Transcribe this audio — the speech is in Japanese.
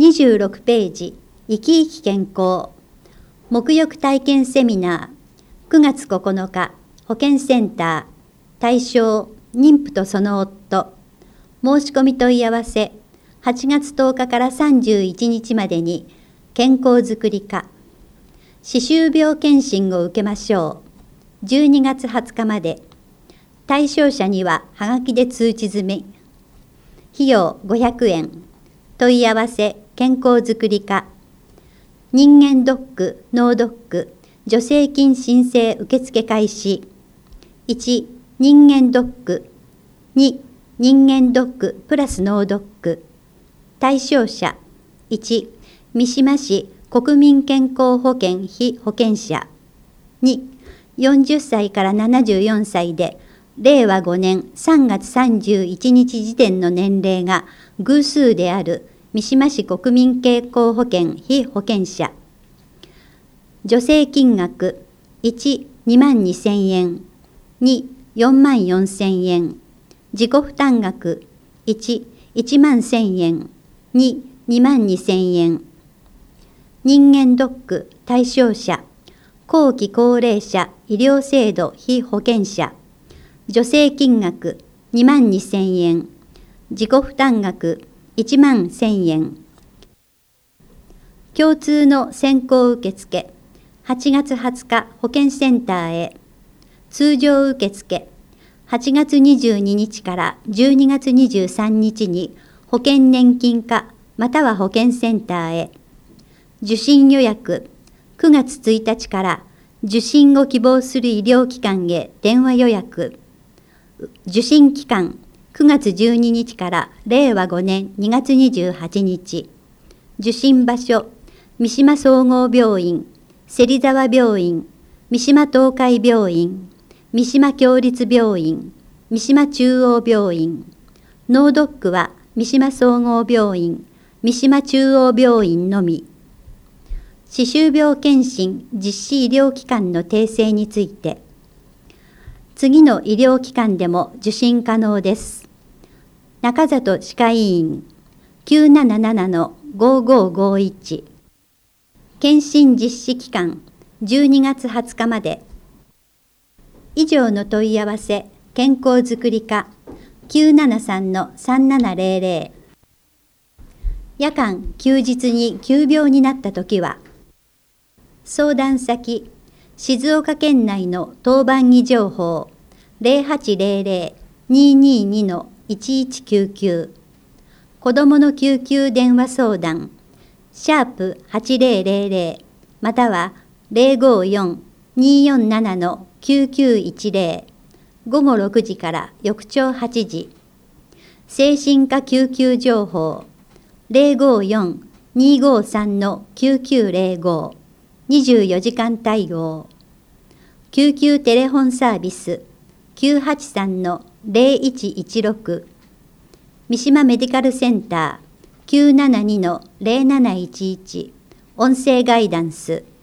26ページ、生き生き健康。沐浴体験セミナー、9月9日、保健センター、対象、妊婦とその夫。申し込み問い合わせ、8月10日から31日までに、健康づくり課。歯周病検診を受けましょう。12月20日まで。対象者には、はがきで通知済み。費用500円。問い合わせ、健康づくり課。人間ドック、脳ドック、助成金申請受付開始。1、人間ドック。2、人間ドックプラス脳ドック。対象者。1、三島市国民健康保険被保険者。2、40歳から74歳で、令和5年3月31日時点の年齢が偶数である三島市国民健康保険被保険者。助成金額1、22,000円。2、44,000円。自己負担額1、11,000円。2、22,000円。人間ドック対象者、後期高齢者医療制度被保険者。助成金額22,000円。自己負担額11,000円。共通の先行受付、8月20日保健センターへ。通常受付、8月22日から12月23日に保険年金課または保健センターへ。受診予約、9月1日から受診を希望する医療機関へ電話予約。受診期間、9月12日から令和5年2月28日。受診場所、三島総合病院、芹沢病院、三島東海病院、三島共立病院、三島中央病院。脳ドックは三島総合病院、三島中央病院のみ。歯周病検診実施医療機関の訂正について、次の医療機関でも受診可能です。中里歯科医院 977-5551。検診実施期間12月20日まで。以上の問い合わせ、健康づくり課 973-3700。夜間、休日に急病になったときは、相談先、静岡県内の当番医情報 0800-222-1199。子どもの救急電話相談#8000または054-247-9910。午後6時から翌朝8時。精神科救急情報054-253-9905。24時間対応。救急テレホンサービス 983-0116。三島メディカルセンター 972-0711。音声ガイダンス